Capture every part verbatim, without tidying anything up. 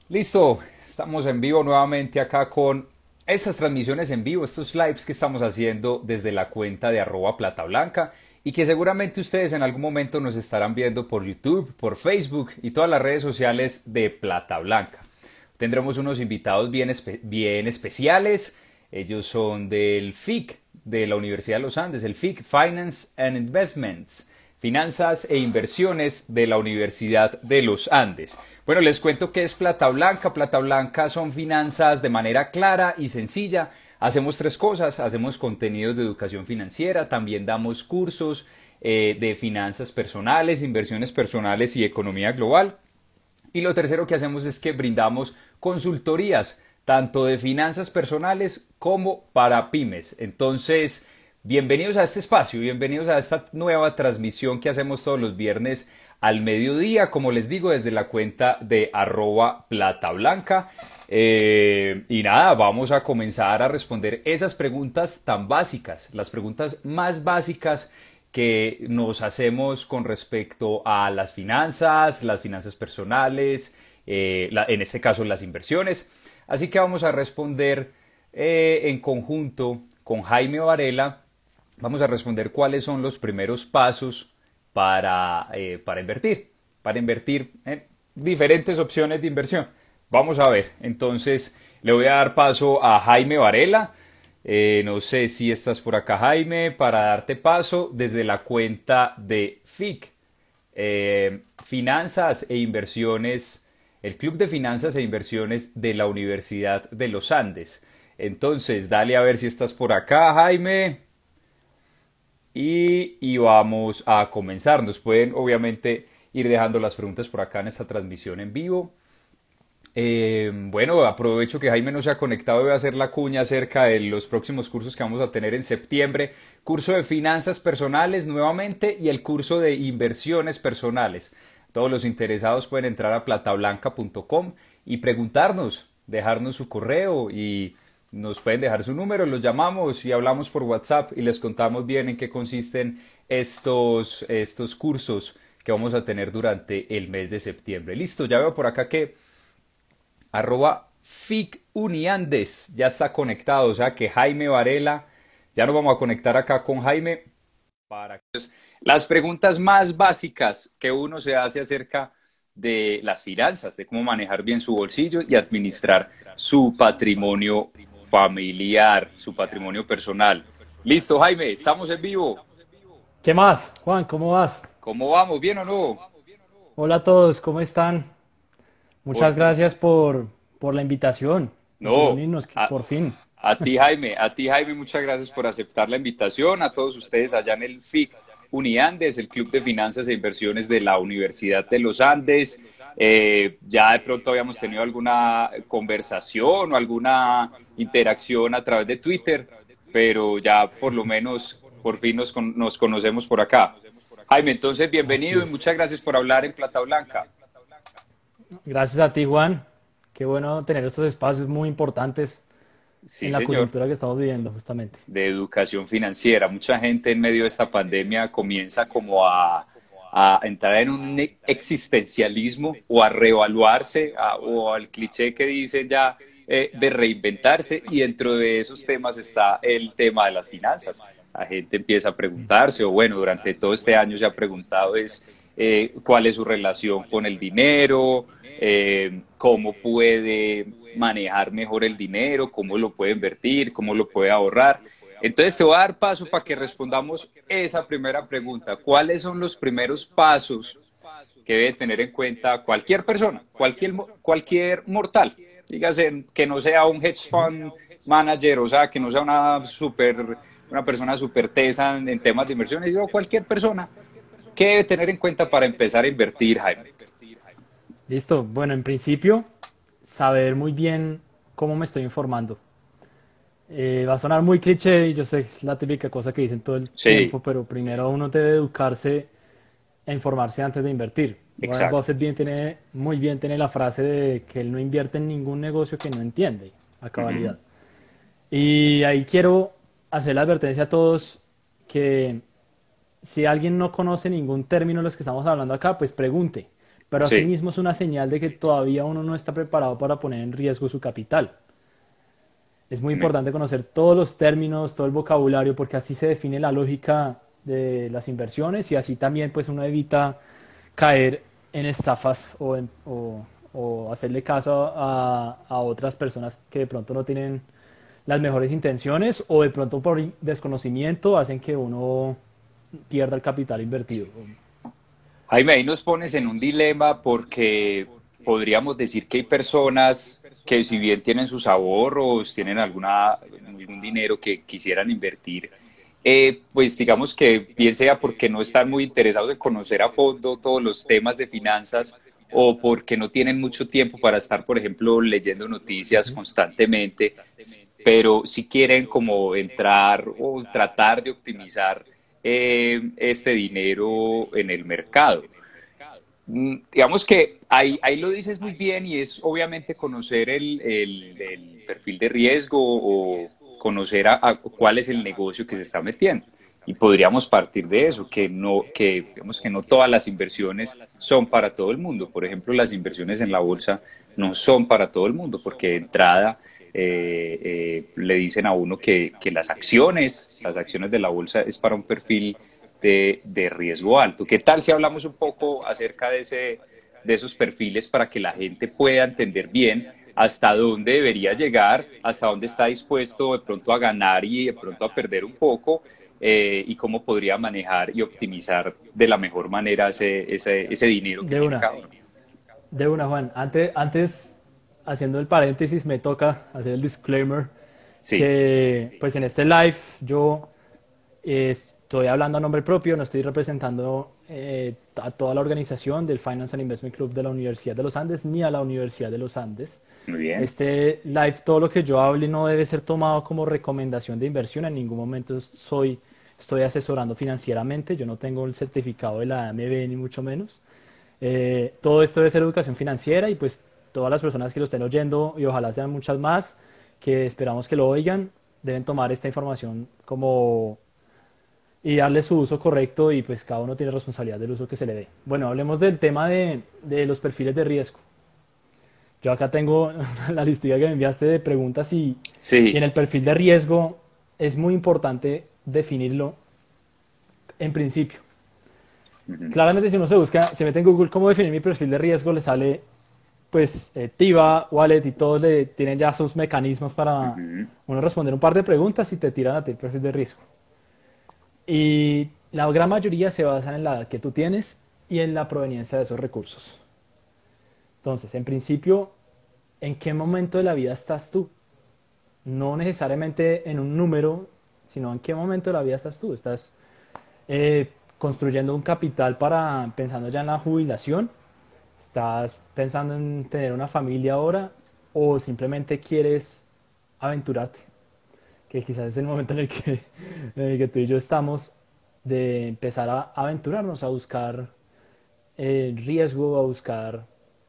Listo, estamos en vivo nuevamente acá con estas transmisiones en vivo, estos lives que estamos haciendo desde la cuenta de arroba plata blanca y que seguramente ustedes en algún momento nos estarán viendo por YouTube, por Facebook y todas las redes sociales de Plata Blanca. Tendremos unos invitados bien, espe bien especiales, ellos son del F I C, de la Universidad de los Andes, el F I C, Finance and Investments, Finanzas e Inversiones de la Universidad de los Andes. Bueno, les cuento qué es Plata Blanca. Plata Blanca son finanzas de manera clara y sencilla. Hacemos tres cosas, hacemos contenidos de educación financiera, también damos cursos eh, de finanzas personales, inversiones personales y economía global. Y lo tercero que hacemos es que brindamos consultorías, tanto de finanzas personales como para pymes. Entonces, bienvenidos a este espacio, bienvenidos a esta nueva transmisión que hacemos todos los viernes al mediodía, como les digo, desde la cuenta de arroba plata blanca. Eh, y nada, vamos a comenzar a responder esas preguntas tan básicas, las preguntas más básicas que nos hacemos con respecto a las finanzas, las finanzas personales, eh, la, en este caso las inversiones. Así que vamos a responder eh, en conjunto con Jaime Varela, vamos a responder cuáles son los primeros pasos para, eh, para invertir, para invertir en diferentes opciones de inversión. Vamos a ver, entonces le voy a dar paso a Jaime Varela. Eh, no sé si estás por acá, Jaime, para darte paso desde la cuenta de F I C, eh, Finanzas e Inversiones, el Club de Finanzas e Inversiones de la Universidad de los Andes. Entonces, dale a ver si estás por acá, Jaime. Y, y vamos a comenzar. Nos pueden obviamente ir dejando las preguntas por acá en esta transmisión en vivo. Eh, bueno, aprovecho que Jaime no se ha conectado y voy a hacer la cuña acerca de los próximos cursos que vamos a tener en septiembre. Curso de finanzas personales nuevamente y el curso de inversiones personales. Todos los interesados pueden entrar a plata blanca punto com y preguntarnos, dejarnos su correo y nos pueden dejar su número, los llamamos y hablamos por WhatsApp y les contamos bien en qué consisten estos, estos cursos que vamos a tener durante el mes de septiembre. Listo, ya veo por acá que arroba F I C Uniandes ya está conectado, o sea que Jaime Varela, ya nos vamos a conectar acá con Jaime para las preguntas más básicas que uno se hace acerca de las finanzas, de cómo manejar bien su bolsillo y administrar su patrimonio familiar, su patrimonio personal. Listo, Jaime, estamos en vivo. ¿Qué más, Juan? ¿Cómo vas? ¿Cómo vamos? ¿Bien o no? Hola a todos, ¿cómo están? Por, Muchas gracias por, por la invitación y por no, unirnos, que- a, por fin. a ti Jaime, a ti Jaime, muchas gracias por aceptar la invitación, a todos ustedes allá en el F I C Uniandes, el Club de Finanzas e Inversiones de la Universidad de los Andes. Eh, ya de pronto habíamos tenido alguna conversación o alguna interacción a través de Twitter, pero ya por lo menos por fin nos, con- nos conocemos por acá. Jaime, entonces Así bienvenido y es. muchas gracias por hablar en Plata Blanca. Gracias a ti, Juan. Qué bueno tener estos espacios muy importantes en Sí, la señor. coyuntura que estamos viviendo, justamente. De educación financiera. Mucha gente en medio de esta pandemia comienza como a, a entrar en un existencialismo o a reevaluarse a- o al cliché que dicen ya eh, de reinventarse y dentro de esos temas está el tema de las finanzas. La gente empieza a preguntarse o bueno, durante todo este año se ha preguntado es eh, cuál es su relación con el dinero, eh, cómo puede manejar mejor el dinero, cómo lo puede invertir, cómo lo puede ahorrar. Entonces te voy a dar paso para que respondamos esa primera pregunta. ¿Cuáles son los primeros pasos que debe tener en cuenta cualquier persona, cualquier, cualquier mortal? Dígase que no sea un hedge Ujú. fund manager, o sea, que no sea una super, una persona súper tesa en, en temas de inversiones, digo cualquier persona. ¿Qué debe tener en cuenta para empezar a invertir, Jaime? Listo. Bueno, en principio, saber muy bien cómo me estoy informando. Eh, va a sonar muy cliché y yo sé que es la típica cosa que dicen todo el Sí, tiempo, pero primero uno debe educarse e informarse antes de invertir. Warren exacto. Buffett bien tiene, muy bien tiene la frase de que él no invierte en ningún negocio que no entiende a Uh -huh. cabalidad. Y ahí quiero hacer la advertencia a todos que si alguien no conoce ningún término de los que estamos hablando acá, pues pregunte. pero Sí. asimismo es una señal de que todavía uno no está preparado para poner en riesgo su capital. Es muy Me- importante conocer todos los términos, todo el vocabulario, porque así se define la lógica de las inversiones y así también pues uno evita caer en estafas o, en- o- o hacerle caso a, a otras personas que de pronto no tienen las mejores intenciones o de pronto por desconocimiento hacen que uno pierda el capital invertido. Jaime, ahí nos pones en un dilema porque podríamos decir que hay personas que si bien tienen sus ahorros, tienen alguna, algún dinero que quisieran invertir, eh, pues digamos que bien sea porque no están muy interesados en conocer a fondo todos los temas de finanzas o porque no tienen mucho tiempo para estar, por ejemplo, leyendo noticias Ujú. constantemente, pero si quieren como entrar o tratar de optimizar eh, este dinero en el mercado. Mm, Digamos que ahí, ahí lo dices muy bien y es obviamente conocer el, el- el perfil de riesgo o conocer a, a cuál es el negocio que se está metiendo. Y podríamos partir de eso, que no, que, digamos que no todas las inversiones son para todo el mundo. Por ejemplo, las inversiones en la bolsa no son para todo el mundo, porque de entrada eh, eh, le dicen a uno que, que las acciones, las acciones de la bolsa es para un perfil de, de riesgo alto. ¿Qué tal si hablamos un poco acerca de, ese, de esos perfiles para que la gente pueda entender bien hasta dónde debería llegar, hasta dónde está dispuesto de pronto a ganar y de pronto a perder un poco, eh, y cómo podría manejar y optimizar de la mejor manera ese, ese, ese dinero que De tiene una, cada uno? de una, Juan. Antes, antes, haciendo el paréntesis, me toca hacer el disclaimer Sí, que pues en este live yo eh, estoy hablando a nombre propio, no estoy representando eh, a toda la organización del Finance and Investment Club de la Universidad de los Andes ni a la Universidad de los Andes. muy bien. Este live, todo lo que yo hable no debe ser tomado como recomendación de inversión. En ningún momento soy, estoy asesorando financieramente. Yo no tengo el certificado de la A M B ni mucho menos. Eh, todo esto debe ser educación financiera y pues todas las personas que lo estén oyendo y ojalá sean muchas más que esperamos que lo oigan deben tomar esta información como y darle su uso correcto y pues cada uno tiene responsabilidad del uso que se le dé. Bueno, hablemos del tema de, de los perfiles de riesgo. Yo acá tengo la listilla que me enviaste de preguntas y, y en Sí, el perfil de riesgo es muy importante definirlo en principio. ujú, Claramente si uno se busca, se mete en Google cómo definir mi perfil de riesgo, le sale pues eh, Tiva, Wallet y todos le tienen ya sus mecanismos para ujú. uno responder un par de preguntas y te tiran a ti el perfil de riesgo. Y la gran mayoría se basan en la edad que tú tienes y en la proveniencia de esos recursos. Entonces, en principio, ¿en qué momento de la vida estás tú? No necesariamente en un número, sino en qué momento de la vida estás tú. ¿Estás eh, construyendo un capital para pensando ya en la jubilación? ¿Estás pensando en tener una familia ahora? ¿O simplemente quieres aventurarte? Que quizás es el momento en el que, en el que tú y yo estamos de empezar a aventurarnos, a buscar eh, riesgo, a buscar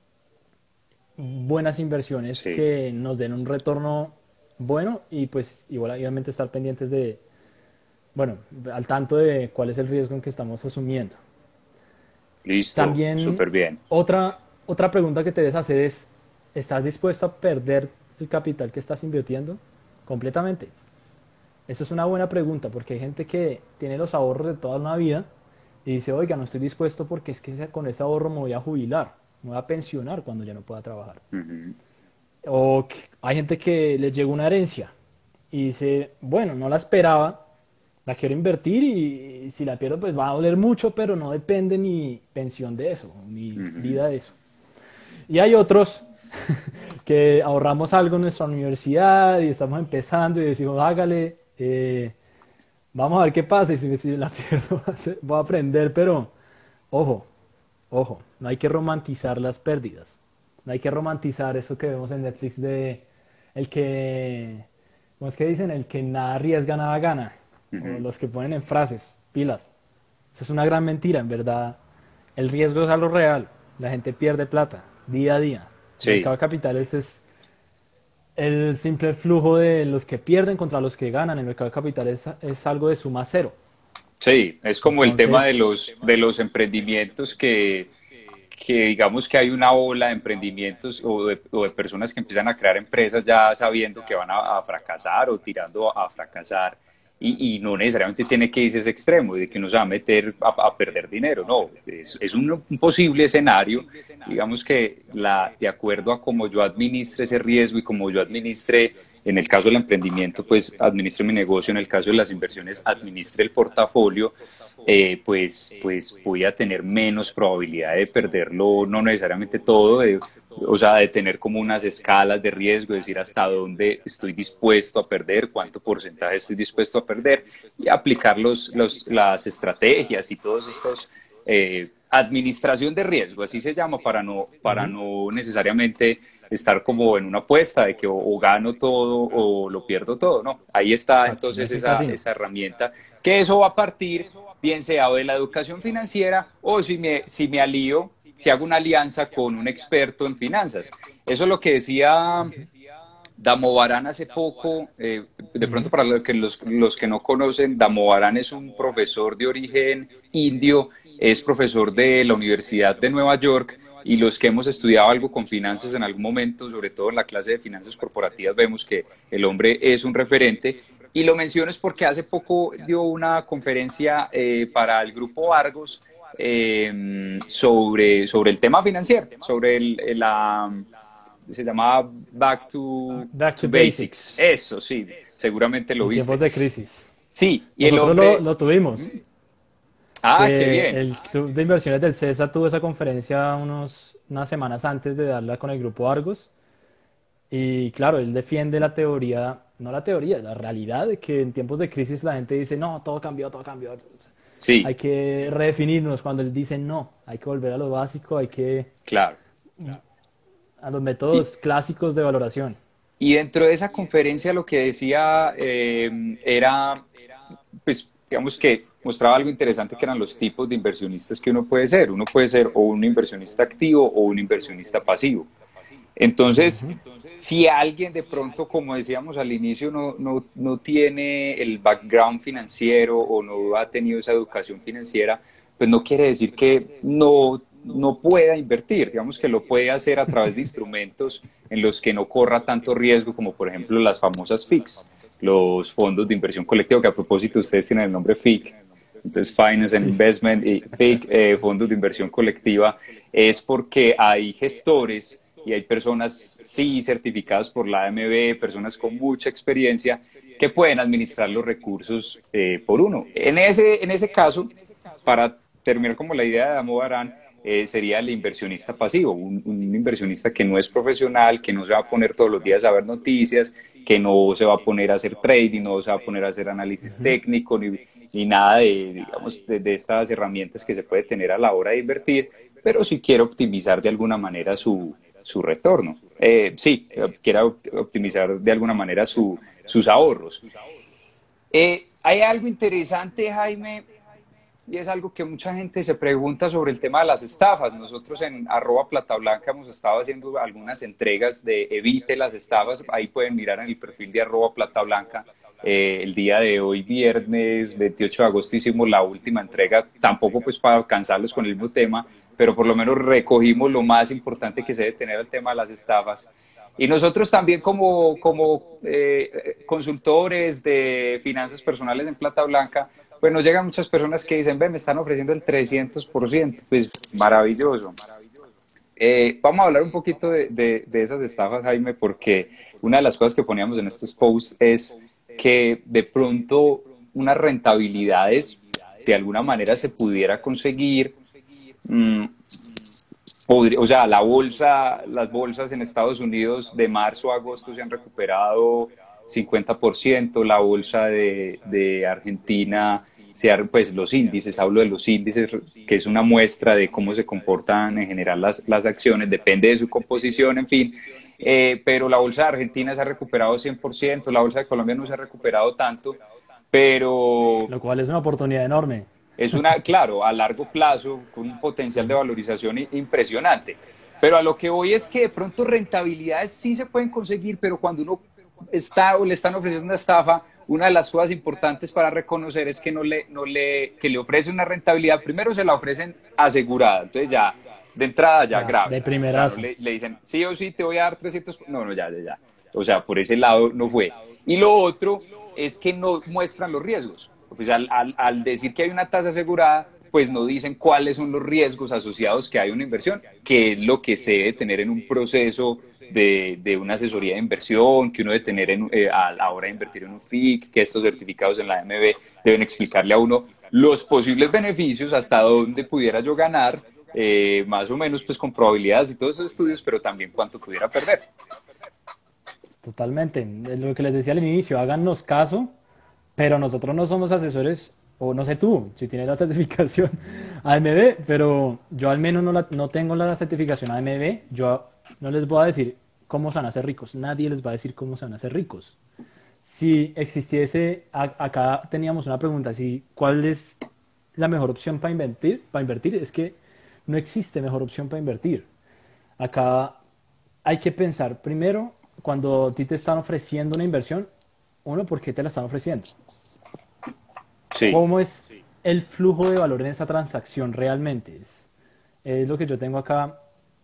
buenas inversiones Sí, que nos den un retorno bueno y pues igual obviamente estar pendientes de, bueno, al tanto de cuál es el riesgo en que estamos asumiendo. listo, También súper bien. otra, otra pregunta que te debes hacer es, ¿estás dispuesto a perder el capital que estás invirtiendo completamente? Eso es una buena pregunta porque hay gente que tiene los ahorros de toda una vida y dice, oiga, no estoy dispuesto porque es que con ese ahorro me voy a jubilar, me voy a pensionar cuando ya no pueda trabajar. Ujú, O que- hay gente que le llega una herencia y dice, bueno, no la esperaba, la quiero invertir y, si la pierdo pues va a doler mucho, pero no depende ni pensión de eso, ni ujú. vida de eso. Y hay otros que ahorramos algo en nuestra universidad y estamos empezando y decimos, hágale, eh, vamos a ver qué pasa y si, si la pierdo voy a aprender, pero ojo, ojo, no hay que romantizar las pérdidas. No hay que romantizar eso que vemos en Netflix de el que, ¿cómo es que dicen? El que nada arriesga, nada gana. O Ujú. los que ponen en frases, pilas. Esa es una gran mentira, en verdad. El riesgo es algo real. La gente pierde plata día a día. El mercado Sí, de capitales es el simple flujo de los que pierden contra los que ganan. El mercado de capitales es, es algo de suma cero. sí, es como el tema de Entonces, los, de los emprendimientos que, que digamos que hay una ola de emprendimientos o de, o de personas que empiezan a crear empresas ya sabiendo que van a, a fracasar o tirando a, a fracasar y, y no necesariamente tiene que irse a ese extremo de que uno se va a meter a, a perder dinero, no, es, es un, un posible escenario, digamos que la, de acuerdo a cómo yo administre ese riesgo y cómo yo administre, en el caso del emprendimiento, pues administre mi negocio, en el caso de las inversiones, administre el portafolio, eh, pues, pues voy a tener menos probabilidad de perderlo, no necesariamente todo, de, o sea, de tener como unas escalas de riesgo, decir hasta dónde estoy dispuesto a perder, cuánto porcentaje estoy dispuesto a perder, y aplicar los, los, las estrategias y todos estos... Eh, administración de riesgo, así se llama, para no, para no necesariamente estar como en una apuesta de que o, o gano todo o lo pierdo todo, no, ahí está Exacto, no entonces es un esa, casino. esa herramienta, que eso va a partir bien sea o de la educación financiera o si me, si me alío, si hago una alianza con un experto en finanzas. Eso es lo que decía Damodaran hace poco, eh, de pronto Ujú. para los que, los, los que no conocen, Damodaran es un profesor de origen indio, es profesor de la Universidad de Nueva York y los que hemos estudiado algo con finanzas en algún momento, sobre todo en la clase de finanzas corporativas, vemos que el hombre es un referente. Y lo menciono es porque hace poco dio una conferencia eh, para el grupo Argos eh, sobre, sobre el tema financiero, sobre el, la se llamaba Back to, Back to to Basics. basics, Eso, sí, seguramente lo en tiempos viste. de crisis. Sí, y el Nosotros lo, hombre... lo tuvimos, Ah, qué que bien. el Club de Inversiones del CESA tuvo esa conferencia unos, unas semanas antes de darla con el grupo Argos. Y claro, él defiende la teoría, no la teoría, la realidad de que en tiempos de crisis la gente dice, no, todo cambió, todo cambió. Hay Sí, que redefinirnos cuando él dice no, hay que volver a lo básico, hay que claro. a los Y, métodos clásicos de valoración. y dentro de esa conferencia lo que decía eh, era, pues, digamos que mostraba algo interesante que eran los tipos de inversionistas que uno puede ser. Uno puede ser o un inversionista activo o un inversionista pasivo. Entonces, Ujú. si alguien de pronto, como decíamos al inicio, no, no, no tiene el background financiero o no ha tenido esa educación financiera, pues no quiere decir que no, no pueda invertir. Digamos que lo puede hacer a través de instrumentos en los que no corra tanto riesgo, como por ejemplo las famosas F I Cs, los fondos de inversión colectiva, que a propósito ustedes tienen el nombre F I C. Entonces, Finance and Sí. Investment y F I C, eh, fondos de inversión colectiva, es porque hay gestores y hay personas, sí, certificadas por la A M B, personas con mucha experiencia, que pueden administrar los recursos eh, por uno. En ese, en ese caso, para terminar como la idea de Damodaran, eh, sería el inversionista pasivo, un, un, inversionista que no es profesional, que no se va a poner todos los días a ver noticias, que no se va a poner a hacer trading, no se va a poner a hacer análisis Ujú. técnico, ni, ni nada de, digamos, de, de estas herramientas que se puede tener a la hora de invertir, pero si quiere optimizar de alguna manera su, su retorno. Eh, sí, quiera optimizar de alguna manera su, sus ahorros. Eh, hay algo interesante, Jaime, y es algo que mucha gente se pregunta sobre el tema de las estafas. Nosotros en arroba Plata Blanca hemos estado haciendo algunas entregas de Evite las estafas. Ahí pueden mirar en el perfil de arroba Plata Blanca. Eh, el día de hoy, viernes veintiocho de agosto, hicimos la última entrega, tampoco pues para cansarlos con el mismo tema, pero por lo menos recogimos lo más importante que se debe tener el tema de las estafas. Y nosotros también como, como eh, consultores de finanzas personales en Plata Blanca, pues nos llegan muchas personas que dicen, ve, me están ofreciendo el trescientos por ciento, pues maravilloso. Eh, vamos a hablar un poquito de, de, de esas estafas, Jaime, porque una de las cosas que poníamos en estos posts es que de pronto unas rentabilidades de alguna manera se pudiera conseguir. mmm, Podría, o sea, la bolsa, las bolsas en Estados Unidos de marzo a agosto se han recuperado cincuenta por ciento, la bolsa de, de Argentina, se ha, pues los índices, hablo de los índices, que es una muestra de cómo se comportan en general las, las acciones, depende de su composición, en fin, eh, pero la bolsa de Argentina se ha recuperado cien por ciento, la bolsa de Colombia no se ha recuperado tanto, pero Lo cual es una oportunidad enorme. es una, claro, a largo plazo, con un potencial de valorización impresionante. Pero a lo que voy es que de pronto rentabilidades sí se pueden conseguir, pero cuando uno está o le están ofreciendo una estafa, una de las cosas importantes para reconocer es que no le, no le, que le ofrece una rentabilidad, primero se la ofrecen asegurada, entonces ya de entrada ya Ya, grave. de Claro, primerazo. le, le dicen, sí o sí, te voy a dar trescientos. No, no, ya, ya, ya. O sea, por ese lado no fue. Y lo otro es que no muestran los riesgos. Pues al, al, al decir que hay una tasa asegurada, pues no dicen cuáles son los riesgos asociados que hay a una inversión, que es lo que se debe tener en un proceso de, de una asesoría de inversión, que uno debe tener en, eh, a la hora de invertir en un F I C, que estos certificados en la A M B deben explicarle a uno los posibles beneficios, hasta dónde pudiera yo ganar, eh, más o menos pues con probabilidades y todos esos estudios, pero también cuánto pudiera perder. Totalmente. Es lo que les decía al inicio, háganos caso, pero nosotros no somos asesores, o no sé tú, si tienes la certificación A M B, pero yo al menos no, la- no tengo la certificación A M B, yo no les voy a decir cómo se van a hacer ricos, nadie les va a decir cómo se van a hacer ricos. Si existiese, a- acá teníamos una pregunta, si ¿cuál es la mejor opción para invertir? Para invertir es que no existe mejor opción para invertir. Acá hay que pensar primero, cuando a ti te están ofreciendo una inversión, uno, ¿por qué te la están ofreciendo? Sí, ¿Cómo es el flujo de valor en esa transacción realmente? Es, es lo que yo tengo acá.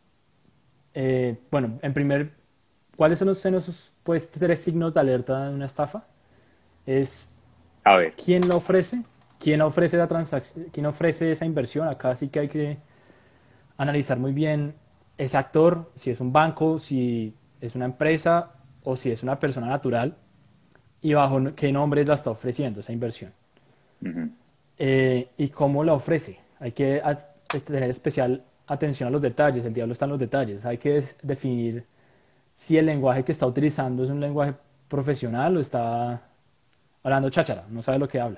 Eh, bueno, en primer, ¿cuáles son los, esos, pues, tres signos de alerta de una estafa? Es a ver, quién lo ofrece, quién ofrece la transacción, quién ofrece esa inversión. Acá sí que hay que analizar muy bien ese actor, si es un banco, si es una empresa o si es una persona natural y bajo qué nombres la está ofreciendo esa inversión. uh-huh. Eh, y cómo la ofrece. Hay que a- tener especial atención a los detalles, el diablo está en los detalles. Hay que des- definir si el lenguaje que está utilizando es un lenguaje profesional o está hablando cháchara, no sabe lo que habla.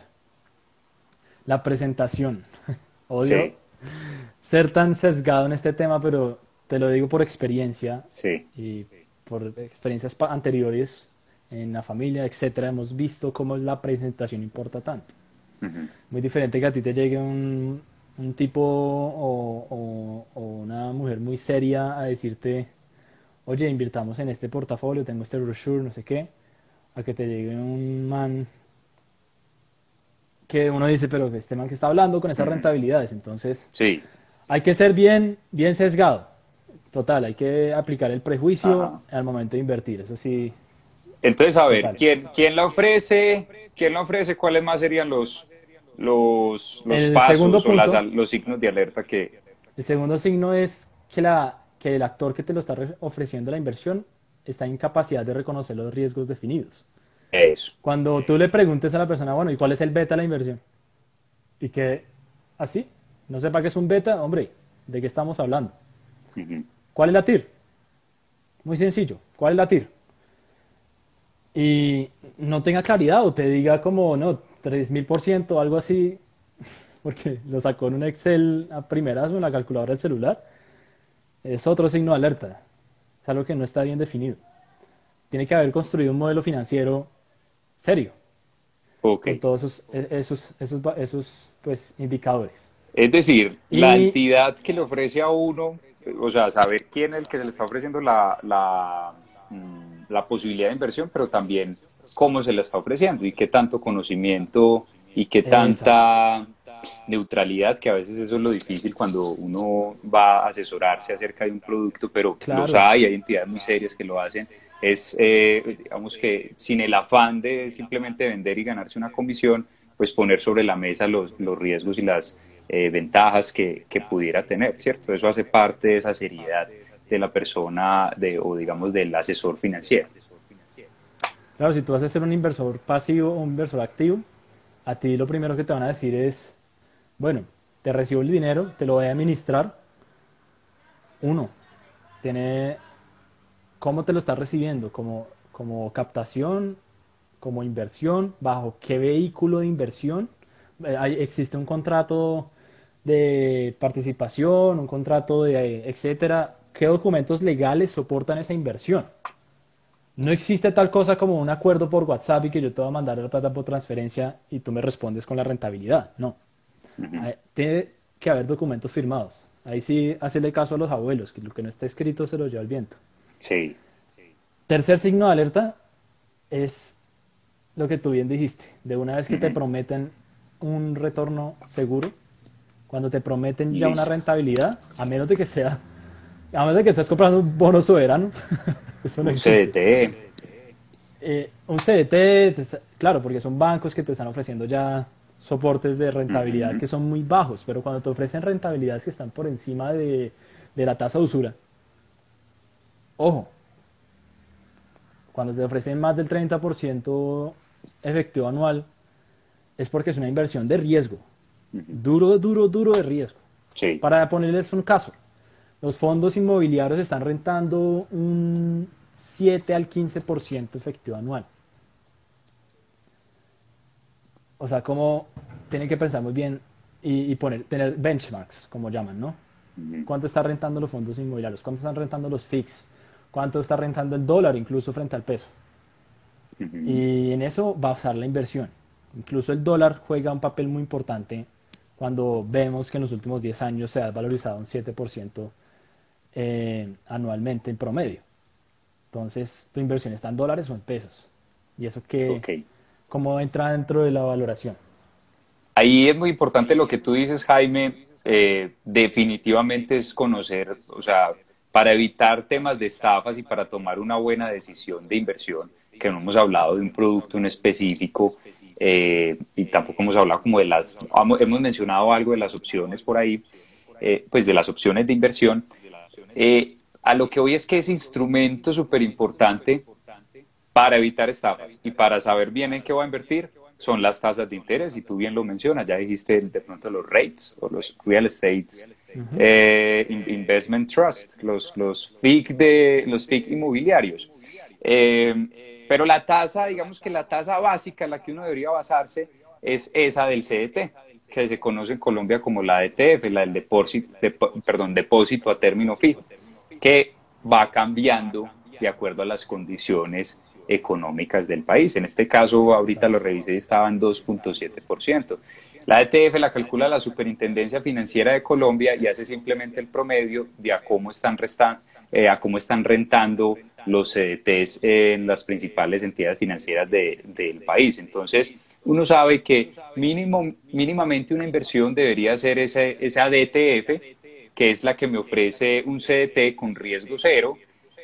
La presentación. Odio Sí, ser tan sesgado en este tema, pero te lo digo por experiencia sí, y por experiencias pa- anteriores en la familia, etcétera. Hemos visto cómo la presentación importa tanto. uh-huh. Muy diferente que a ti te llegue un, un tipo o, o- o una mujer muy seria a decirte, oye, invirtamos en este portafolio, tengo este brochure, no sé qué, a que te llegue un man que uno dice, pero este man que está hablando con esas Uh-huh. rentabilidades. Entonces, Sí, hay que ser bien, bien sesgado. Total, hay que aplicar el prejuicio ajá. al momento de invertir. Eso sí, Entonces, a ver, total. ¿quién, quién la ofrece? ¿Quién la ofrece? ¿Cuáles más serían los, los, los El segundo pasos o las, punto, al- los signos de alerta que... el segundo signo es que, la, que el actor que te lo está re- ofreciendo la inversión está en capacidad de reconocer los riesgos definidos. Eso. Cuando tú le preguntes a la persona, bueno, ¿y cuál es el beta de la inversión? Y que así, no sepa qué es un beta, hombre, ¿de qué estamos hablando? Ujú. ¿Cuál es la T I R? Muy sencillo, ¿cuál es la T I R? Y no tenga claridad o te diga como, no, tres mil por ciento, algo así, porque lo sacó en un Excel a primerazo en la calculadora del celular, es otro signo de alerta. Es algo que no está bien definido. Tiene que haber construido un modelo financiero serio, Ok. con todos esos, e- esos, esos, va- esos pues, indicadores. Es decir, la Y entidad que le ofrece a uno, o sea, saber quién es el que se le está ofreciendo la, la, mm, la posibilidad de inversión, pero también cómo se la está ofreciendo y qué tanto conocimiento y qué exacto, tanta neutralidad, que a veces eso es lo difícil cuando uno va a asesorarse acerca de un producto, pero los claro. hay, hay entidades muy serias que lo hacen, es, eh, digamos que sin el afán de simplemente vender y ganarse una comisión, pues poner sobre la mesa los, los riesgos y las eh, ventajas que, que pudiera tener, ¿cierto? Eso hace parte de esa seriedad de la persona de, o digamos del asesor financiero. Claro, si tú vas a ser un inversor pasivo o un inversor activo, a ti lo primero que te van a decir es, bueno, te recibo el dinero, te lo voy a administrar. Uno, tiene cómo te lo estás recibiendo, como, como captación, como inversión, bajo qué vehículo de inversión. Eh, hay- existe un contrato de participación, un contrato de eh, etcétera. ¿Qué documentos legales soportan esa inversión? No existe tal cosa como un acuerdo por WhatsApp y que yo te voy a mandar la plata por transferencia y tú me respondes con la rentabilidad. No. Ujú. Hay- Tiene que haber documentos firmados. Ahí sí, hacerle caso a los abuelos, que lo que no está escrito se lo lleva el viento. Sí. Tercer signo de alerta es lo que tú bien dijiste. De una vez que te Ujú. prometen un retorno seguro, Cuando te prometen ya una Listo. rentabilidad, a menos de que sea, a menos de que estés comprando un bono soberano, eso no Un existe. C D T. Eh, un C D T, te está- claro, porque son bancos que te están ofreciendo ya soportes de rentabilidad Ujú, que son muy bajos, pero cuando te ofrecen rentabilidades que están por encima de, de la tasa de usura, ojo, cuando te ofrecen más del treinta por ciento efectivo anual, es porque es una inversión de riesgo, ujú. duro, duro, duro de riesgo. Sí, Para ponerles un caso, los fondos inmobiliarios están rentando un siete al quince por ciento efectivo anual. O sea, como tienen que pensar muy bien y, y poner, tener benchmarks, como llaman, ¿no? ujú, ¿Cuánto está rentando los fondos inmobiliarios? ¿Cuánto están rentando los fix? ¿Cuánto está rentando el dólar incluso frente al peso? ujú. Y en eso basar la inversión. Incluso el dólar juega un papel muy importante cuando vemos que en los últimos diez años se ha valorizado un siete por ciento eh, anualmente en promedio. Entonces, tu inversión está en dólares o en pesos. Y eso que, Ok. ¿cómo entra dentro de la valoración? Ahí es muy importante lo que tú dices, Jaime. Eh, definitivamente es conocer, o sea, para evitar temas de estafas y para tomar una buena decisión de inversión, que no hemos hablado de un producto en específico eh, y tampoco hemos hablado como de las, hemos mencionado algo de las opciones por ahí, eh, pues de las opciones de inversión. Eh, a lo que hoy es que ese instrumento súper importante para evitar estafas y para saber bien en qué va a invertir son las tasas de interés, y tú bien lo mencionas, ya dijiste de pronto los rates o los real estates, Ujú. eh, investment trust, los, los FIC de los FIC inmobiliarios. Eh, pero la tasa, digamos que la tasa básica en la que uno debería basarse es esa del C D T, que se conoce en Colombia como la D T F, la del depósito, de, perdón, depósito a término fijo, que va cambiando de acuerdo a las condiciones económicas del país. En este caso, ahorita lo Exacto. revisé y estaba en dos punto siete por ciento. La E T F la calcula la Superintendencia Financiera de Colombia y hace simplemente el promedio de a cómo están, restan, eh, a cómo están rentando los C D Ts en las principales entidades financieras de, del país. Entonces, uno sabe que mínimo, mínimamente una inversión debería ser ese, esa D T F, que es la que me ofrece un C D T con riesgo cero.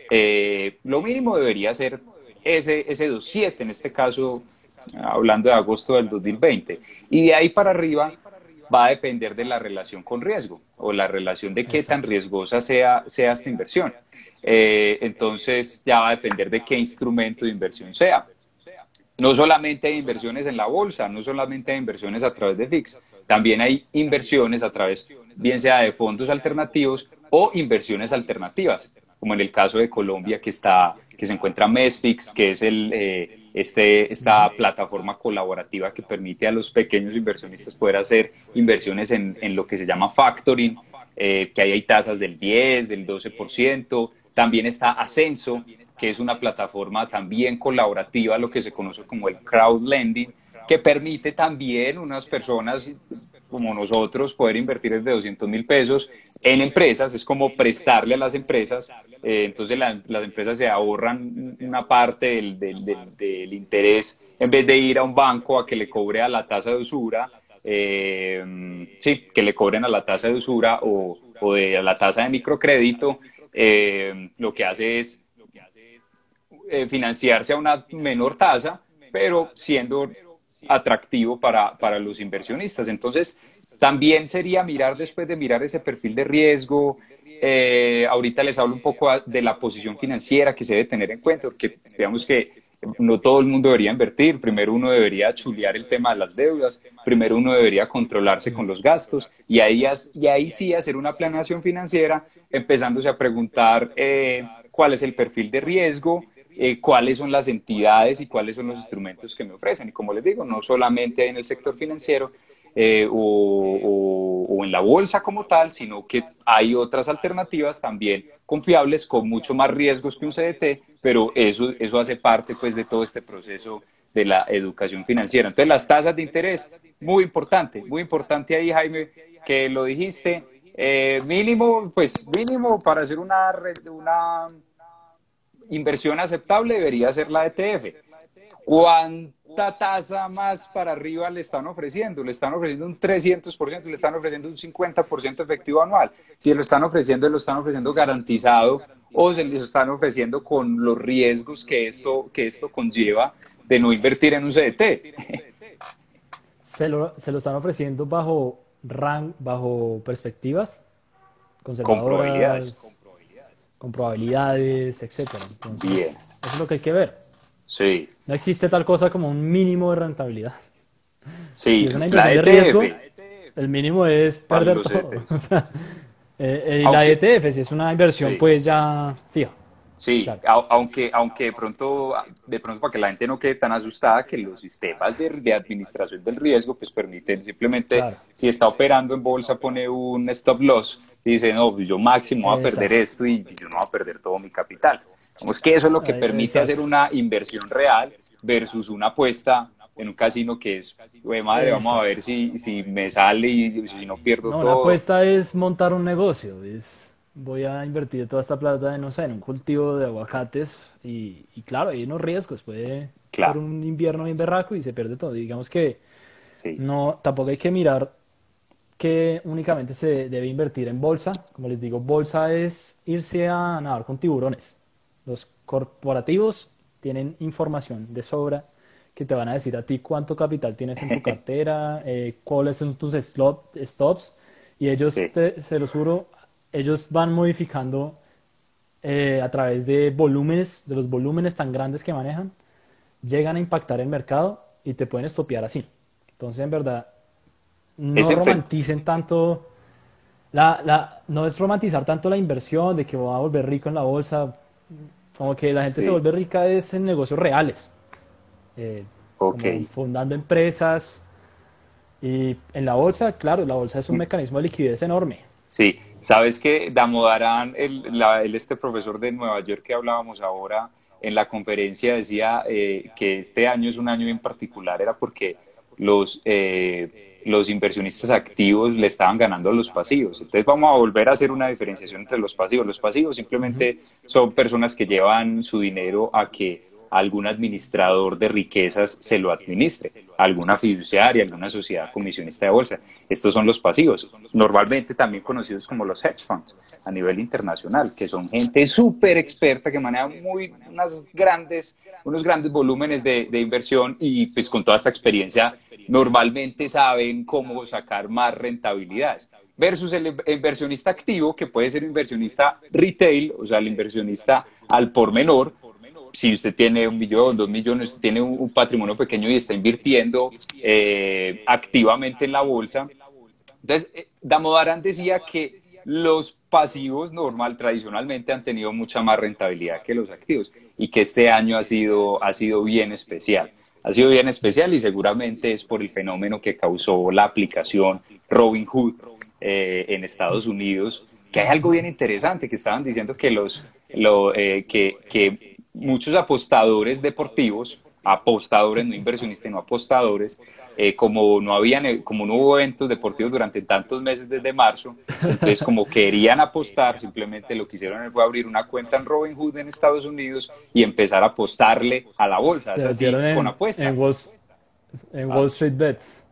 Eh, lo mínimo debería ser ese, ese dos punto siete, en este caso, hablando de agosto del dos mil veinte. Y de ahí para arriba va a depender de la relación con riesgo o la relación de qué tan Exacto. riesgosa sea, sea esta inversión. Eh, entonces ya va a depender de qué instrumento de inversión sea. No solamente hay inversiones en la bolsa, no solamente hay inversiones a través de fix, también hay inversiones a través, bien sea de fondos alternativos o inversiones alternativas, como en el caso de Colombia, que está, que se encuentra Mesfix, que es el, eh, este, Ujú. esta plataforma colaborativa que permite a los pequeños inversionistas poder hacer inversiones en, en lo que se llama factoring, eh, que ahí hay tasas del diez, del doce por ciento. También está Ascenso, que es una plataforma también colaborativa, lo que se conoce como el crowdlending, que permite también unas personas como nosotros poder invertir desde doscientos mil pesos en empresas. Es como prestarle a las empresas. Eh, entonces la, las empresas se ahorran una parte del, del, del, del, interés en vez de ir a un banco a que le cobre a la tasa de usura. Eh, sí, que le cobren a la tasa de usura o, o de, a la tasa de microcrédito. Eh, lo que hace es eh, financiarse a una menor tasa, pero siendo atractivo para, para los inversionistas. Entonces, también sería mirar, después de mirar ese perfil de riesgo, eh, ahorita les hablo un poco de la posición financiera que se debe tener en cuenta, porque digamos que no todo el mundo debería invertir. Primero uno debería chulear el tema de las deudas, primero uno debería controlarse Sí. con los gastos y ahí, y ahí sí hacer una planeación financiera, empezándose a preguntar eh, cuál es el perfil de riesgo, eh, cuáles son las entidades y cuáles son los instrumentos que me ofrecen. Y como les digo, no solamente en el sector financiero eh, o, o, o en la bolsa como tal, sino que hay otras alternativas también confiables con mucho más riesgos que un C D T, pero eso, eso hace parte pues de todo este proceso de la educación financiera. Entonces las tasas de interés, muy importante, muy importante ahí, Jaime, que lo dijiste, eh, mínimo, pues mínimo para hacer una, una inversión aceptable debería ser la E T F. ¿Cuánta tasa más para arriba le están ofreciendo? Le están ofreciendo un trescientos por ciento, le están ofreciendo un cincuenta por ciento efectivo anual. Si lo están ofreciendo, lo están ofreciendo garantizado o se les están ofreciendo con los riesgos que esto, que esto conlleva de no invertir en un C D T. Se lo, se lo están ofreciendo bajo rank, bajo perspectivas conservadoras, Con probabilidades. con probabilidades, etcétera. Entonces, Bien. eso es lo que hay que ver. Sí, No existe tal cosa como un mínimo de rentabilidad. Si sí, es una la inversión de riesgo, E T F el mínimo es para perder los todo. C D Ts. O sea, eh, eh, y la Aunque, E T F, si es una inversión, sí. pues ya fija. Sí, Claro. au- aunque, aunque de pronto, de pronto para que la gente no quede tan asustada, que los sistemas de, de administración del riesgo pues permiten simplemente, Claro. si está operando en bolsa, pone un stop loss y dice, no, pues yo máximo voy a perder Exacto. esto y yo no voy a perder todo mi capital. Digamos que eso es lo que Ay, permite hacer exacto. una inversión real versus una apuesta en un casino que es, güey, madre, vamos a Exacto. ver si, si me sale y si no pierdo No, la todo. apuesta es montar un negocio. Es, voy a invertir toda esta plata, no sé, en un cultivo de aguacates y, y claro, hay unos riesgos. Puede ser Claro, un invierno bien berraco y se pierde todo. Digamos que sí, no, tampoco hay que mirar que únicamente se debe invertir en bolsa. Como les digo, bolsa es irse a nadar con tiburones. Los corporativos tienen información de sobra que te van a decir a ti cuánto capital tienes en tu cartera, eh, cuáles son tus slot- stops, y ellos, sí. te- se los juro, ellos van modificando eh, a través de volúmenes, de los volúmenes tan grandes que manejan, llegan a impactar el mercado y te pueden estopear así. Entonces, en verdad, no Ese efecto. romanticen tanto, la, la, no es romantizar tanto la inversión de que voy a volver rico en la bolsa, como que la gente se Sí, vuelve rica es en negocios reales, eh, ok. como fundando empresas y en la bolsa, claro, la bolsa es un mecanismo de liquidez enorme. Sí, sabes que Damodaran, el, la- el este profesor de Nueva York que hablábamos ahora en la conferencia decía eh, que este año es un año en particular, era porque los, eh, los inversionistas activos le estaban ganando a los pasivos. Entonces vamos a volver a hacer una diferenciación entre los pasivos. Los pasivos Ujú. simplemente son personas que llevan su dinero a que algún administrador de riquezas se lo administre, alguna fiduciaria, alguna sociedad comisionista de bolsa. Estos son los pasivos, normalmente también conocidos como los hedge funds a nivel internacional, que son gente súper experta que maneja muy, unas grandes, unos grandes volúmenes de, de inversión y pues con toda esta experiencia normalmente saben cómo sacar más rentabilidades versus el inversionista activo, que puede ser inversionista retail, o sea, el inversionista al por menor. Si usted tiene un millón, dos millones, usted tiene un, un patrimonio pequeño y está invirtiendo eh, activamente en la bolsa. Entonces, eh, Damodaran decía que los pasivos normal, tradicionalmente han tenido mucha más rentabilidad que los activos y que este año ha sido, ha sido bien especial. Ha sido bien especial y seguramente es por el fenómeno que causó la aplicación Robinhood eh, en Estados Unidos, que hay algo bien interesante, que estaban diciendo que, los, lo, eh, que, que muchos apostadores deportivos, apostadores, no inversionistas, no apostadores, eh, como no habían, como no hubo eventos deportivos durante tantos meses desde marzo, entonces como querían apostar, simplemente lo que hicieron fue abrir una cuenta en Robinhood en Estados Unidos y empezar a apostarle a la bolsa, es Se así, metieron con en, apuesta. en Wall, en ¿Ah? Wall Street Bets,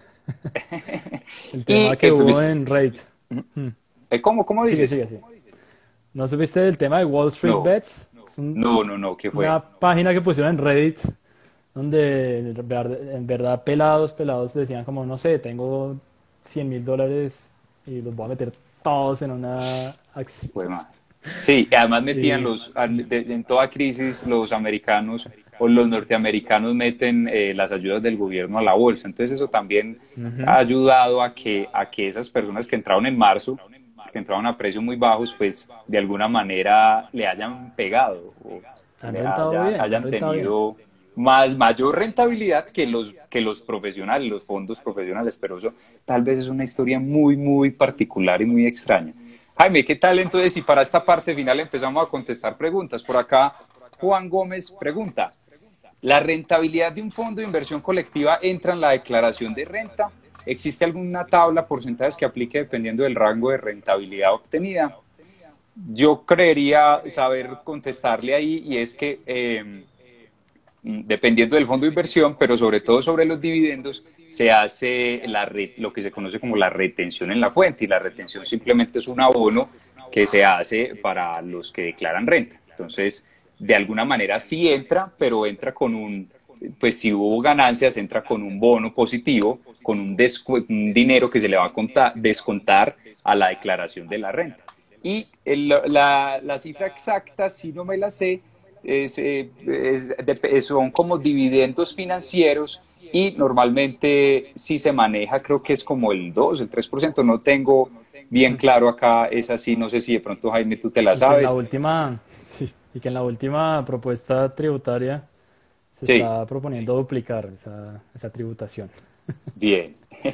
el tema Y que eh, hubo pues, en Reddit. Hmm. eh, ¿cómo, cómo Sigue, dices? sigue, sigue. ¿No supiste del tema de Wall Street No, Bets? Es un- no, no, no, ¿qué una fue? página que pusieron en Reddit donde en ver- en verdad pelados, pelados decían como, no sé, tengo cien mil dólares y los voy a meter todos en una acción. Fue más. Sí, además metían Y los, en toda crisis los americanos o los norteamericanos meten eh, las ayudas del gobierno a la bolsa. Entonces eso también ujú, ha ayudado a que, a que esas personas que entraron en marzo, que entraron a precios muy bajos, pues de alguna manera le hayan pegado o han le rentado hayan, bien, han hayan rentado bien. tenido más, mayor rentabilidad que los, que los profesionales, los fondos profesionales. Pero eso tal vez es una historia muy, muy particular y muy extraña. Jaime, ¿qué tal entonces? Y para esta parte final empezamos a contestar preguntas. Por acá, Juan Gómez pregunta, ¿la rentabilidad de un fondo de inversión colectiva entra en la declaración de renta? ¿Existe alguna tabla, porcentajes que aplique dependiendo del rango de rentabilidad obtenida? Yo creería saber contestarle ahí y es que eh, dependiendo del fondo de inversión, pero sobre todo sobre los dividendos, se hace la re- lo que se conoce como la retención en la fuente y la retención simplemente es un abono que se hace para los que declaran renta. Entonces, de alguna manera sí entra, pero entra con un, pues si hubo ganancias, entra con un bono positivo, con un, descu- un dinero que se le va a contar, descontar a la declaración de la renta. Y el, la, la cifra exacta, si no me la sé, es, eh, es, de, son como dividendos financieros y normalmente si se maneja creo que es como el dos, el tres por ciento, no tengo bien Mm. claro acá, es así, no sé si de pronto Jaime tú te la Y que en la sabes. última, sí, y que en la última propuesta tributaria se Sí, está proponiendo duplicar esa, esa tributación. bien.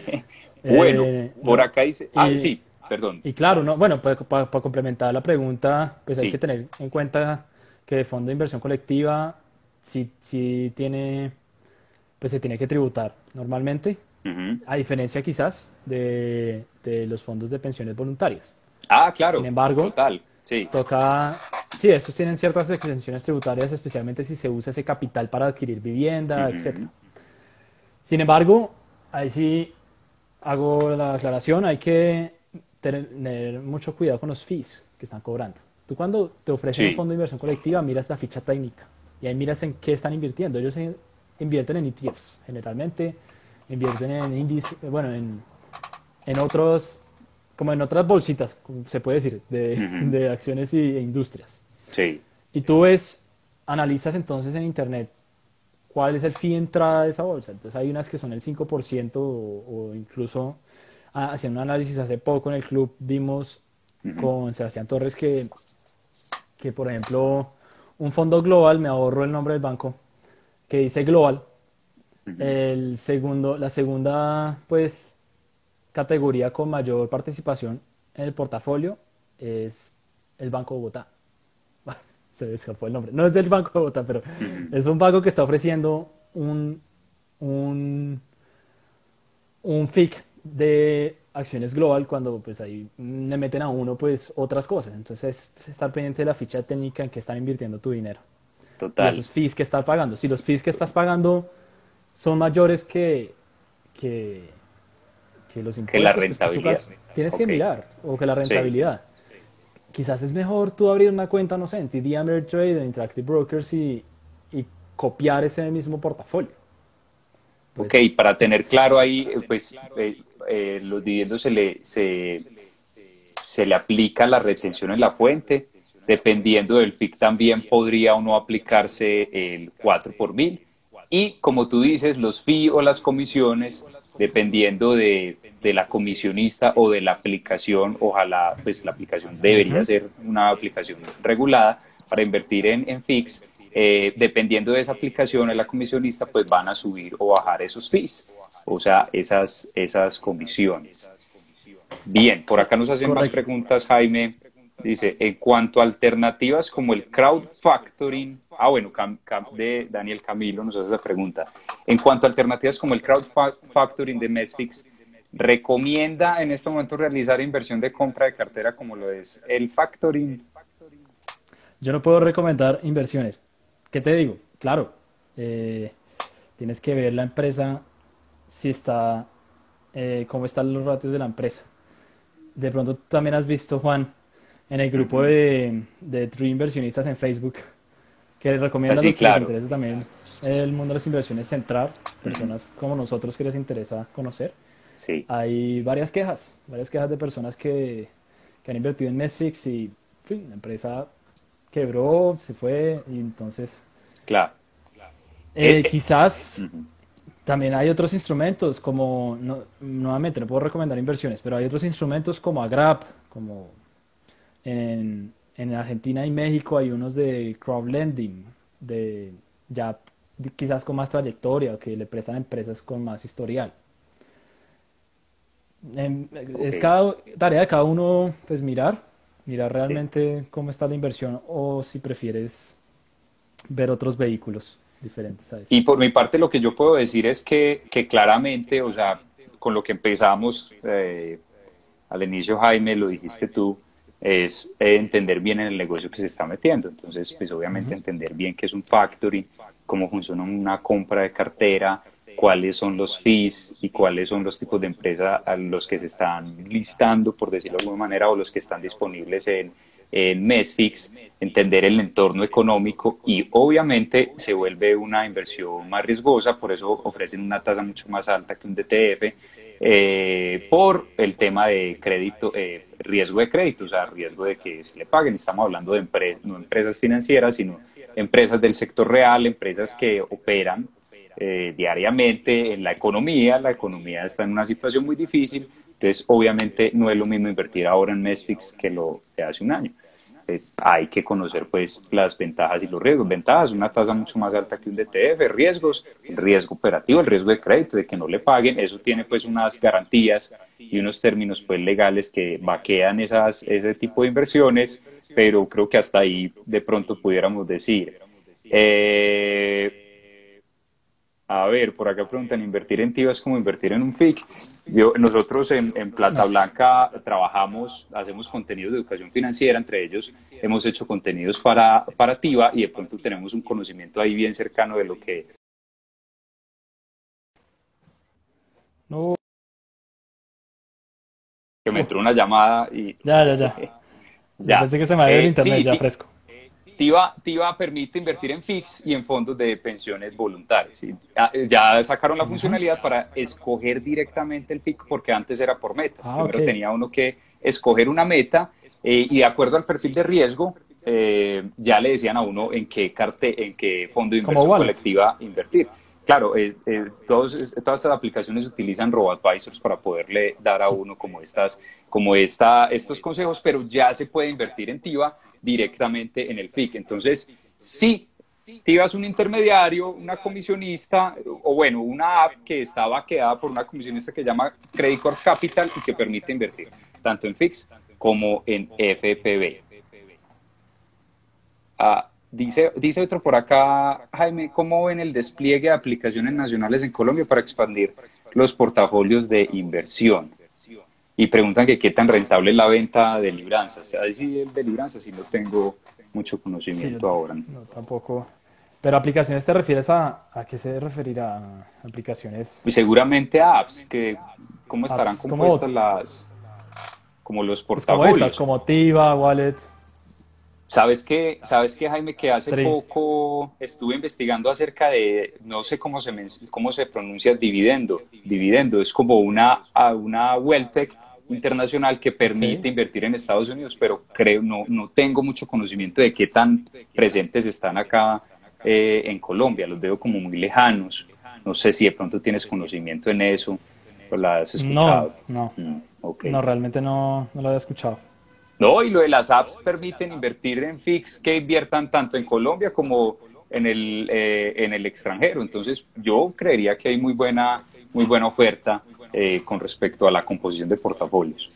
Bueno, Eh, por no, acá dice, ah, y, sí, perdón, y claro, no, bueno, para, para- para complementar la pregunta, pues hay que sí. tener en cuenta que el fondo de inversión colectiva sí, sí tiene, pues se tiene que tributar normalmente, Ujú. a diferencia quizás de, de los fondos de pensiones voluntarias. Ah, Sin claro, embargo, total, sí. toca, sí, estos tienen ciertas exenciones tributarias, especialmente si se usa ese capital para adquirir vivienda, Ujú, etcétera. Sin embargo, ahí sí hago la aclaración, hay que tener mucho cuidado con los fees que están cobrando. Tú cuando te ofrecen un sí. fondo de inversión colectiva miras la ficha técnica y ahí miras en qué están invirtiendo. Ellos in- invierten en E T Fs, generalmente invierten en índices, bueno, en, en otros, como en otras bolsitas, como se puede decir, de, Ujú, de acciones y, e industrias. sí. Y tú ves, analizas entonces en internet cuál es el fee de entrada de esa bolsa. Entonces hay unas que son el cinco por ciento o, o incluso ah, haciendo un análisis hace poco en el club vimos Ujú, con Sebastián Torres que, que por ejemplo un fondo global, me ahorro el nombre del banco, que dice global, ujú. el segundo, la segunda pues categoría con mayor participación en el portafolio es el Banco de Bogotá. Se me escapó el nombre. No es del Banco de Bogotá, pero Ujú. es un banco que está ofreciendo un, un, un F I C de acciones global cuando pues ahí le meten a uno pues otras cosas. Entonces, pues, estar pendiente de la ficha técnica en que están invirtiendo tu dinero y Total. esos fees que estás pagando. Si los fees que estás pagando son mayores que, que, que los Que la impuestos, pues te rentabilidad. tocas, tienes que Ok. mirar, o que la Sí, sí. rentabilidad. Quizás es mejor tú abrir una cuenta, no sé, en T D Ameritrade, en Interactive Brokers y, y copiar ese mismo portafolio. Ok, Pues, para tener claro ahí, eh, pues eh, eh, los dividendos se le, se, se le aplica la retención en la fuente. Dependiendo del F I C también podría o no aplicarse el cuatro por mil. Y como tú dices, los fee o las comisiones, dependiendo de, de la comisionista o de la aplicación, ojalá pues la aplicación debería ujú, ser una aplicación regulada para invertir en, en F I X, eh, dependiendo de esa aplicación o la comisionista, pues van a subir o bajar esos fees, o sea, esas, esas comisiones. Bien, por acá nos hacen más correcto. preguntas, Jaime. Dice, en cuanto a alternativas como el crowdfactoring, ah, bueno, Cam- Cam- de Daniel Camilo nos hace la pregunta. En cuanto a alternativas como el crowdfactoring de Mesfix, ¿recomienda en este momento realizar inversión de compra de cartera como lo es el factoring? Yo no puedo recomendar inversiones. ¿Qué te digo? Claro, eh, tienes que ver la empresa si está, eh, cómo están los ratios de la empresa. De pronto tú también has visto, Juan, en el grupo Ujú. de, de True Inversionistas en Facebook, que recomienda a Así, los que les claro. interesa también el mundo de las inversiones entrar, Ujú. personas como nosotros que les interesa conocer. Sí, Hay varias quejas, varias quejas de personas que, que han invertido en Netflix y fin, la empresa quebró, se fue y entonces claro. Eh, eh, eh, quizás ujú. también hay otros instrumentos como, no- nuevamente no puedo recomendar inversiones, pero hay otros instrumentos como Agrap, como en, en Argentina y México hay unos de crowdlending, de ya quizás con más trayectoria o que le prestan a empresas con más historial. Em, Ok, es cada tarea de cada uno pues mirar, mirar sí. realmente cómo está la inversión o si prefieres ver otros vehículos diferentes a ese. Y por mi parte lo que yo puedo decir es que, que claramente, o sea, con lo que empezamos eh, al inicio, Jaime, lo dijiste tú, es eh, entender bien en el negocio que se está metiendo. Entonces, pues obviamente entender bien qué es un factoring, cómo funciona una compra de cartera, cuáles son los fees y cuáles son los tipos de empresa a los que se están listando, por decirlo de alguna manera, o los que están disponibles en, en Mesfix, entender el entorno económico y obviamente se vuelve una inversión más riesgosa, por eso ofrecen una tasa mucho más alta que un D T F, eh, por el tema de crédito, eh, riesgo de crédito, o sea, riesgo de que se le paguen. Estamos hablando de empre no empresas financieras, sino empresas del sector real, empresas que operan eh, diariamente en la economía. La economía está en una situación muy difícil, entonces obviamente no es lo mismo invertir ahora en Mesfix que lo que hace un año. Pues hay que conocer pues las ventajas y los riesgos. Ventajas, una tasa mucho más alta que un D T F. Riesgos, el riesgo operativo, el riesgo de crédito, de que no le paguen. Eso tiene pues unas garantías y unos términos pues legales que vaquean esas, ese tipo de inversiones, pero creo que hasta ahí de pronto pudiéramos decir. Eh, a ver, por acá preguntan, ¿invertir en TIVA es como invertir en un F I C? Yo, nosotros en, en Plata Blanca trabajamos, hacemos contenidos de educación financiera, entre ellos hemos hecho contenidos para, para TIVA y de pronto tenemos un conocimiento ahí bien cercano de lo que... No. Que me entró una llamada y... Ya, ya, ya. Yo ya. pensé que se me había ido el Eh, internet sí, ya ti- fresco. TIVA, TIVA permite invertir en F I X y en fondos de pensiones voluntarios. ¿Sí? Ya, ya sacaron la funcionalidad para escoger directamente el F I C porque antes era por metas. Ah, ok. Primero tenía uno que escoger una meta eh, y de acuerdo al perfil de riesgo eh, ya le decían a uno en qué, carte, en qué fondo de Como inversión wallet. colectiva invertir. Claro, eh, eh, todos, todas estas aplicaciones utilizan robo-advisors para poderle dar a uno como, estas, como esta, estos consejos, pero ya se puede invertir en TIVA directamente en el F I C. Entonces, sí, TIVA es un intermediario, una comisionista, o bueno, una app que está vaqueada por una comisionista que se llama Credit Corp Capital y que permite invertir tanto en F I X como en F P V. Ah, dice, dice otro por acá, Jaime, ¿cómo ven el despliegue de aplicaciones nacionales en Colombia para expandir los portafolios de inversión? Y preguntan que qué tan rentable es la venta de libranzas. Ahí sí, el de libranzas sí no tengo mucho Sí, conocimiento ahora. no, tampoco. Pero aplicaciones, ¿te refieres a, a qué se referirá? Aplicaciones, Y seguramente apps, que cómo estarán apps, como, compuestas las, como los pues como estas, portafolios. como Tiva, Wallet, ¿Sabes qué, sabes qué, Jaime? Que hace Tri. poco estuve investigando acerca de, no sé cómo se, men- cómo se pronuncia dividendo. Dividendo es como una, a- una Welltech internacional que permite Ok. invertir en Estados Unidos, pero creo, no, no tengo mucho conocimiento de qué tan presentes están acá eh, en Colombia. Los veo como muy lejanos. No sé si de pronto tienes conocimiento en eso o la has No, escuchado. no, Mm, ok. no, realmente no, no lo había escuchado. No, y lo de las apps permiten invertir en F I X que inviertan tanto en Colombia como en el, eh, en el extranjero. Entonces, yo creería que hay muy buena, muy buena oferta eh, con respecto a la composición de portafolios.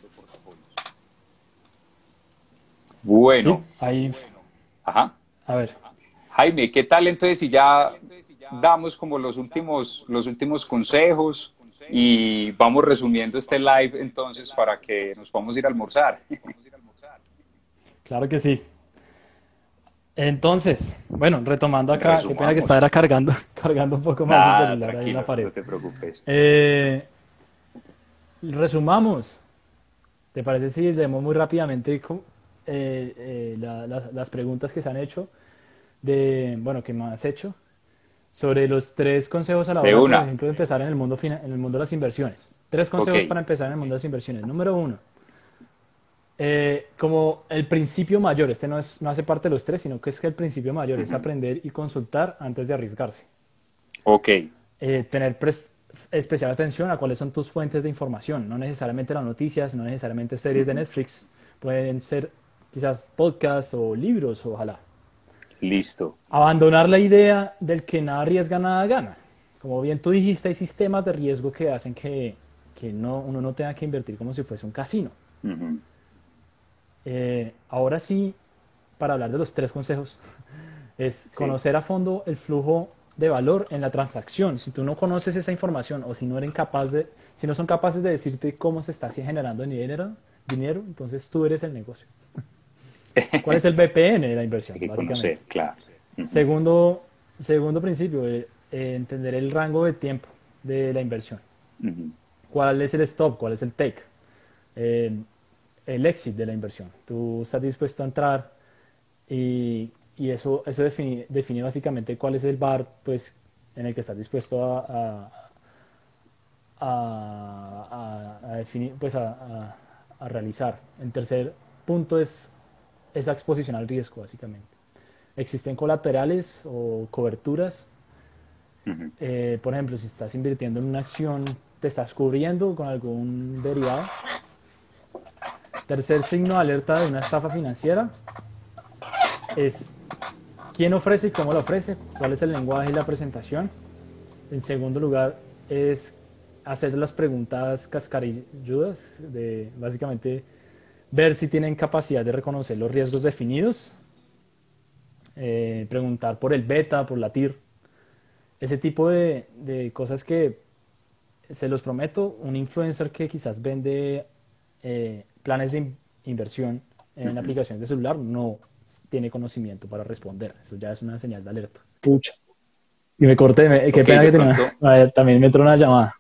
Sí, Bueno, ahí, ajá. a ver. Jaime, ¿qué tal entonces si ya damos como los últimos, los últimos consejos y vamos resumiendo este live entonces para que nos podamos ir a almorzar? Claro que sí. Entonces, bueno, retomando acá, qué pena que Resumamos. estaba cargando, cargando un poco más el Nada, celular ahí en la tranquilo, pared. no te preocupes. Eh, resumamos. ¿Te parece si leemos muy rápidamente co- eh, eh, la- la- las preguntas que se han hecho de, bueno, que me has hecho sobre los tres consejos a la De hora, por una. ejemplo, de empezar en el mundo fina- en el mundo de las inversiones? Tres Ok. consejos para empezar en el mundo de las inversiones. Número uno, eh, como el principio mayor, este no es, no hace parte de los tres, sino que es que el principio mayor es Ujú. aprender y consultar antes de arriesgarse. Ok. Eh, tener pres- especial atención a cuáles son tus fuentes de información, no necesariamente las noticias, no necesariamente series de Ujú. Netflix, pueden ser quizás podcasts o libros, ojalá. Listo. Abandonar la idea del que nada arriesga, nada gana. Como bien tú dijiste, hay sistemas de riesgo que hacen que, que no, uno no tenga que invertir como si fuese un casino. Ujú. Eh, ahora sí, para hablar de los tres consejos, es Sí. conocer a fondo el flujo de valor en la transacción. Si tú no conoces esa información o si no eres capaz de, si no son capaces de decirte cómo se está así generando dinero, dinero, entonces tú eres el negocio. ¿Cuál es el B P N de la inversión? Hay que Básicamente. conocer, claro. Ujú, Segundo, segundo principio, eh, eh, entender el rango de tiempo de la inversión. ujú, ¿Cuál es el stop? ¿Cuál es el take? Eh, el exit de la inversión. Tú estás dispuesto a entrar y, y eso, eso define, define básicamente cuál es el bar pues, en el que estás dispuesto a, a- a, a- a definir, pues a, a- a realizar. El tercer punto es esa exposición al riesgo, básicamente. Existen colaterales o coberturas. ujú. Eh, por ejemplo, si estás invirtiendo en una acción, te estás cubriendo con algún derivado. Tercer signo de alerta de una estafa financiera es quién ofrece y cómo lo ofrece, cuál es el lenguaje y la presentación. En segundo lugar, es hacer las preguntas cascarilludas, de básicamente ver si tienen capacidad de reconocer los riesgos definidos, eh, preguntar por el beta, por la TIR, ese tipo de, de cosas que, se los prometo, un influencer que quizás vende eh, planes de in- inversión en Ujú. aplicaciones de celular no tiene conocimiento para responder. Eso ya es una señal de alerta. Pucha. Y me corté, me- qué Ok, pena de que tenía. pronto, A ver, también me entró una llamada.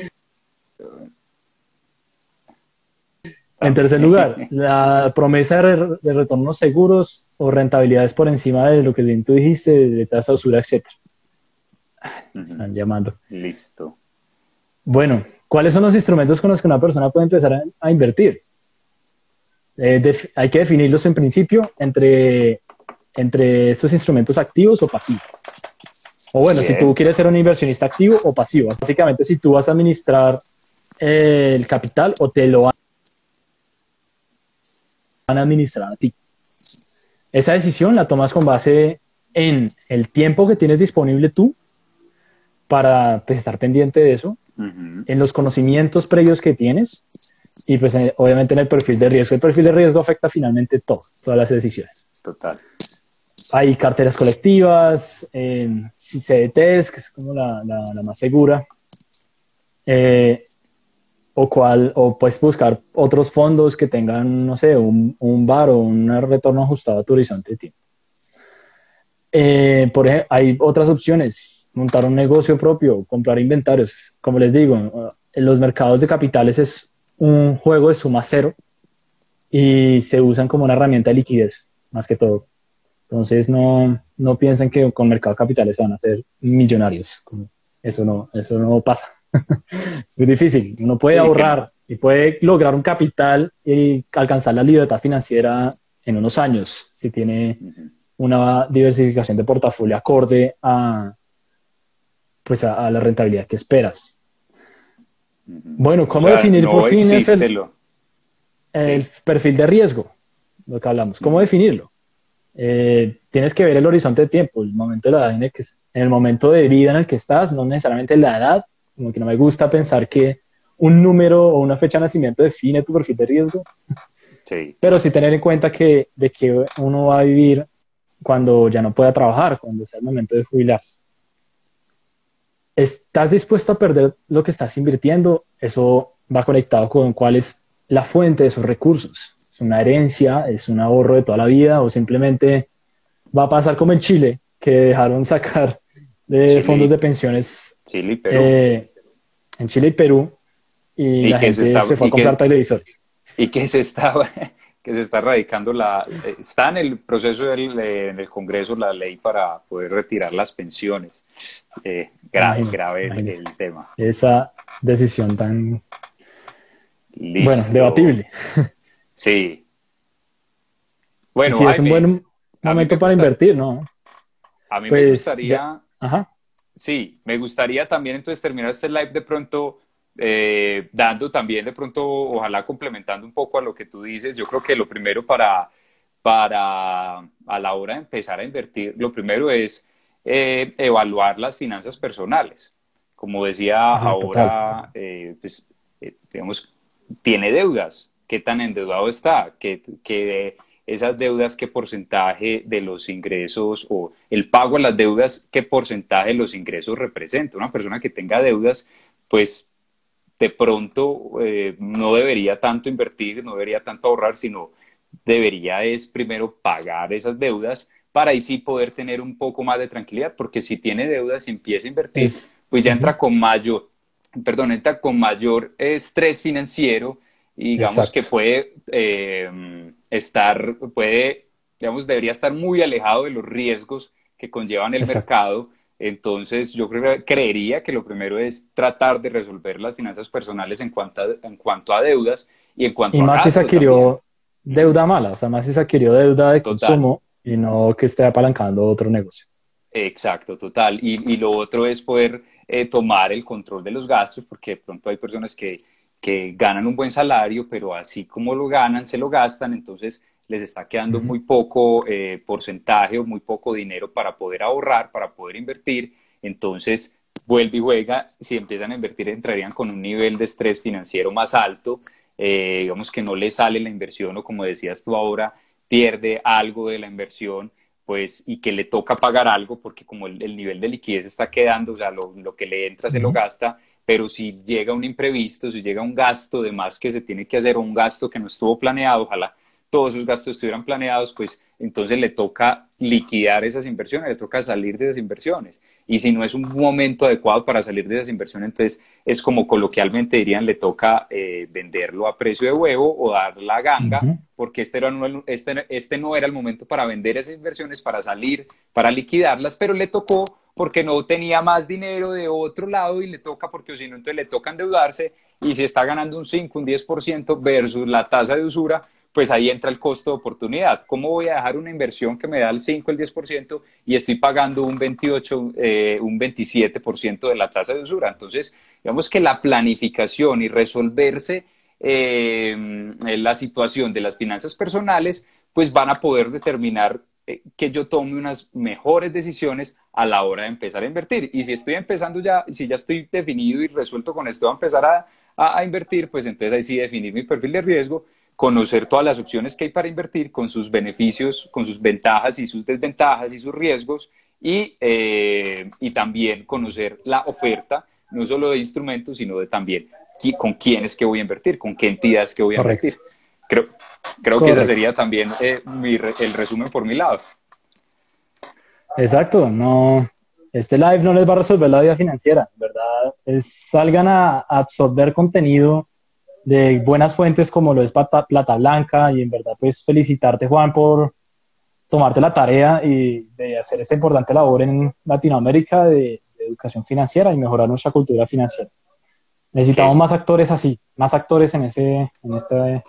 En también. tercer lugar, la promesa de, re- de retornos seguros o rentabilidades por encima de lo que bien tú dijiste, de tasa de usura, etcétera. Ujú. Están llamando. Listo. Bueno, ¿cuáles son los instrumentos con los que una persona puede empezar a, a invertir? Eh, def- hay que definirlos en principio entre, entre estos instrumentos activos o pasivos. O bueno, si tú Bien. quieres ser un inversionista activo o pasivo. Básicamente, si tú vas a administrar eh, el capital o te lo van a administrar a ti. Esa decisión la tomas con base en el tiempo que tienes disponible tú para pues, estar pendiente de eso, Ujú. en los conocimientos previos que tienes y pues en- obviamente en el perfil de riesgo. El perfil de riesgo afecta finalmente todo, todas las decisiones. Total. Hay carteras colectivas, eh, C D Ts, que es como la, la, la más segura, eh, o, cual, o puedes buscar otros fondos que tengan, no sé, un, un bar o un retorno ajustado a tu horizonte de tiempo. Eh, por ejemplo, hay otras opciones, montar un negocio propio, comprar inventarios. Como les digo, en los mercados de capitales es un juego de suma cero y se usan como una herramienta de liquidez, más que todo. Entonces no, no piensen que con mercado de capitales se van a hacer millonarios. Eso no, eso no pasa. Es muy difícil. Uno puede Sí, que no. ahorrar y puede lograr un capital y alcanzar la libertad financiera en unos años si tiene Ujú. una diversificación de portafolio acorde a, pues a, a la rentabilidad que esperas. Ujú. Bueno, O ¿cómo sea, definir por no fin el, existe lo. el Sí. perfil de riesgo? Lo que hablamos. ¿Cómo Ujú. definirlo? Eh, tienes que ver el horizonte de tiempo, el momento de la edad en el que, en el momento de vida en el que estás, no necesariamente la edad, como que no me gusta pensar que un número o una fecha de nacimiento define tu perfil de riesgo, Sí. pero sí tener en cuenta que de que uno va a vivir cuando ya no pueda trabajar, cuando sea el momento de jubilarse. ¿Estás dispuesto a perder lo que estás invirtiendo? Eso va conectado con cuál es la fuente de esos recursos. ¿Es una herencia? ¿Es un ahorro de toda la vida? ¿O simplemente va a pasar como en Chile, que dejaron sacar de fondos Chile, de pensiones Chile y Perú. eh, en Chile y Perú y Y la que se gente está, se fue a y comprar que, televisores? y que se está, que se está radicando la, eh, está en el proceso del, eh, en el Congreso la ley para poder retirar las pensiones. Eh, grave, Imagínense, grave el, imagínense. el tema. Esa decisión tan, bueno, Listo. debatible. Sí. Y Bueno, si es un Jaime, buen a mí me momento para gusta, invertir, ¿no? a mí me Pues ya, gustaría, ajá. sí, me gustaría también entonces terminar este live de pronto eh, dando también de pronto, ojalá complementando un poco a lo que tú dices. Yo creo que lo primero para, para a la hora de empezar a invertir, lo primero es eh, evaluar las finanzas personales. Como decía Ah, total. ahora, eh, pues, eh, digamos, tiene deudas. ¿Qué tan endeudado está? ¿Qué, qué esas deudas, qué porcentaje de los ingresos o el pago a las deudas, qué porcentaje de los ingresos representa? Una persona que tenga deudas, pues de pronto eh, no debería tanto invertir, no debería tanto ahorrar, sino debería es primero pagar esas deudas para ahí sí poder tener un poco más de tranquilidad, porque si tiene deudas y empieza a invertir, Es, pues ya ujú, entra con mayor, perdón, entra con mayor estrés financiero y digamos que exacto, puede eh, estar, puede, digamos, debería estar muy alejado de los riesgos que conllevan el exacto. mercado. Entonces, yo creo, creería que lo primero es tratar de resolver las finanzas personales en cuanto a, en cuanto a deudas y en Y cuanto a más si se gasto también. adquirió Ujú. deuda mala, o sea, más si se adquirió deuda de Total. consumo y no que esté apalancando otro negocio. Exacto, total. Y, y lo otro es poder eh, tomar el control de los gastos, porque de pronto hay personas que, que ganan un buen salario, pero así como lo ganan, se lo gastan, entonces les está quedando Ujú. muy poco eh, porcentaje o muy poco dinero para poder ahorrar, para poder invertir. Entonces, vuelve y juega. Si empiezan a invertir, entrarían con un nivel de estrés financiero más alto. Eh, digamos que no les sale la inversión o como decías tú ahora, pierde algo de la inversión pues, y que le toca pagar algo porque como el, el nivel de liquidez está quedando, o sea, lo, lo, que le entra se lo Ujú. gasta, pero si llega un imprevisto, si llega un gasto de más que se tiene que hacer o un gasto que no estuvo planeado, ojalá todos esos gastos estuvieran planeados, pues entonces le toca liquidar esas inversiones, le toca salir de esas inversiones. Y si no es un momento adecuado para salir de esas inversiones, entonces es como coloquialmente dirían, le toca eh, venderlo a precio de huevo o dar la ganga, Ujú. porque este, era, este, este no era el momento para vender esas inversiones, para salir, para liquidarlas, pero le tocó porque no tenía más dinero de otro lado y le toca porque si no, entonces le toca endeudarse y si está ganando un cinco, un diez por ciento versus la tasa de usura, pues ahí entra el costo de oportunidad. ¿Cómo voy a dejar una inversión que me da el cinco, el diez por ciento y estoy pagando un veintiocho, eh, un veintisiete por ciento de la tasa de usura? Entonces, digamos que la planificación y resolverse eh, la situación de las finanzas personales, pues van a poder determinar eh, que yo tome unas mejores decisiones a la hora de empezar a invertir. Y si estoy empezando ya, si ya estoy definido y resuelto con esto a empezar a, a, a invertir, pues entonces ahí sí definir mi perfil de riesgo, conocer todas las opciones que hay para invertir con sus beneficios, con sus ventajas y sus desventajas y sus riesgos y, eh, y también conocer la oferta, no solo de instrumentos, sino de también con quién es que voy a invertir, con qué entidades que voy a Correcto, invertir. Creo, creo que ese correcto. sería también eh, mi, el resumen por mi lado. Exacto, no, este live no les va a resolver la vida financiera, ¿verdad? Es, salgan a, a absorber contenido de buenas fuentes como lo es Plata, Plata Blanca y en verdad pues felicitarte Juan por tomarte la tarea y de hacer esta importante labor en Latinoamérica de, de educación financiera y mejorar nuestra cultura financiera. Necesitamos Qué, más actores así, más actores en, ese, en, este,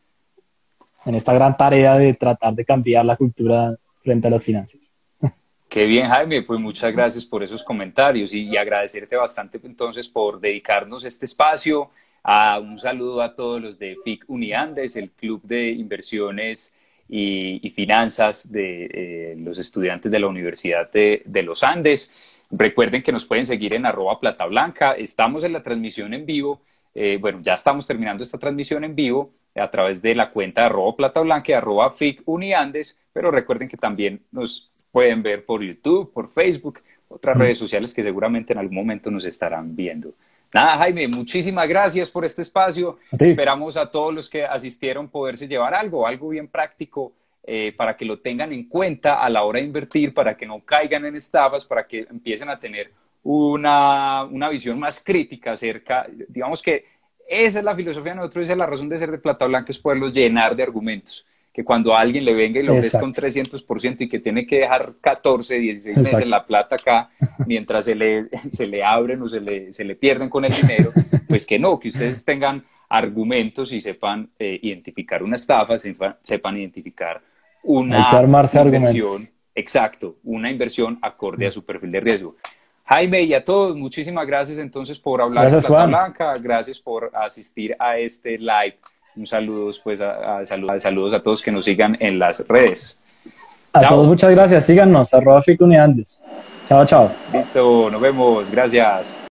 en esta gran tarea de tratar de cambiar la cultura frente a las finanzas. qué bien, Jaime, pues muchas gracias por esos comentarios y, y agradecerte bastante entonces por dedicarnos este espacio. A un saludo a todos los de F I C Uniandes, el Club de Inversiones y, y Finanzas de eh, los estudiantes de la Universidad de, de los Andes. Recuerden que nos pueden seguir en arroba plata blanca. Estamos en la transmisión en vivo. Eh, bueno, ya estamos terminando esta transmisión en vivo a través de la cuenta de arroba plata blanca y arroba F I C Uniandes, pero recuerden que también nos pueden ver por YouTube, por Facebook, otras Mm. redes sociales que seguramente en algún momento nos estarán viendo. Nada, Jaime, muchísimas gracias por este espacio. A ti. Esperamos a todos los que asistieron poderse llevar algo, algo bien práctico eh, para que lo tengan en cuenta a la hora de invertir, para que no caigan en estafas, para que empiecen a tener una, una visión más crítica acerca, digamos que esa es la filosofía de nosotros, esa es la razón de ser de Plata Blanca, es poderlos llenar de argumentos. Que cuando a alguien le venga y le ofrezca un Exacto, trescientos por ciento y que tiene que dejar catorce, dieciséis meses exacto. la plata acá mientras se le, se le abren o se le, se le pierden con el dinero, pues que no, que ustedes tengan argumentos y sepan eh, identificar una estafa, sepan, sepan identificar Hay que una armarse argumentos. inversión, exacto, una inversión acorde a su perfil de riesgo. Jaime y a todos, muchísimas gracias entonces por hablar en Gracias, Plata Juan. Blanca, gracias por asistir a este live. Un saludo pues a, a, saludos, saludos a todos que nos sigan en las redes. A todos Chao. muchas gracias. Síganos, arroba Ficuniandes. Chao, chao. Listo, nos vemos. Gracias.